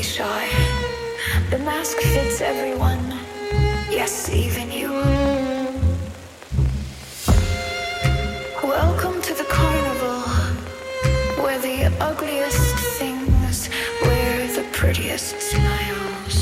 be shy. The mask fits everyone, yes, even you. Welcome to the carnival, where the ugliest things wear the prettiest smiles.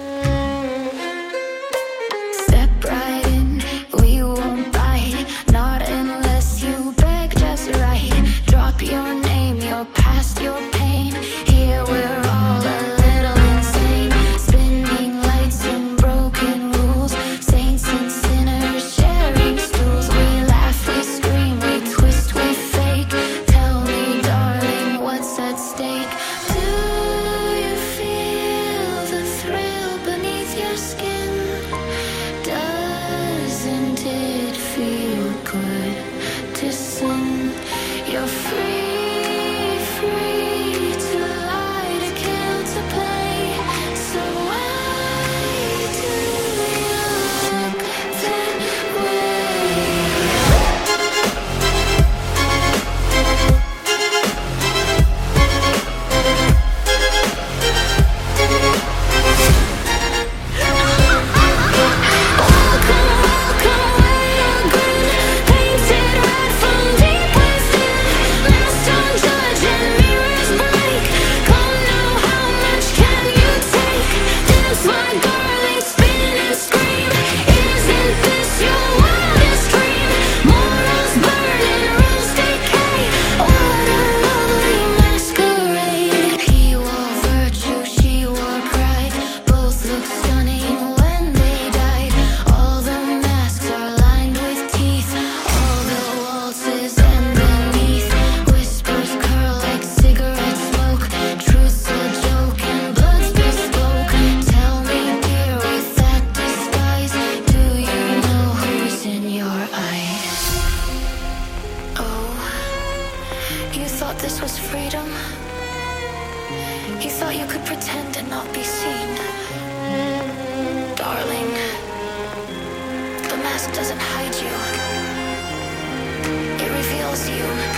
Step right in, we won't bite, not unless you beg just right. Drop your name, your past, your pain. Here we're all a little insane, spinning lights and broken rules, saints and sinners sharing stools. We laugh, we scream, we twist, we fake. Tell me, darling, what's at stake? Do you feel the thrill beneath your skin? Doesn't it feel good to sin? You're free, free to lie, to kill, to play. So why do you look that way? Welcome where your grin painted red from deep within. Mask don't judge and mirrors break. Come now, how much can you take? Dance, my darling, spin and scream. Isn't this your wildest dream? Morals burn and rules decay. What a lovely masquerade. He wore virtue, she wore pride. Both look stunning when they died. All the masks are lined with teeth, all the waltzes and beneath. Whispers curl like cigarette smoke. Truth's a joke and blood's bespoke. Tell me, dear, with that disguise, do you know who's in your eyes? Oh, you thought this was freedom? You thought you could pretend and not be seen? Darling, the mask doesn't hide you. It reveals you.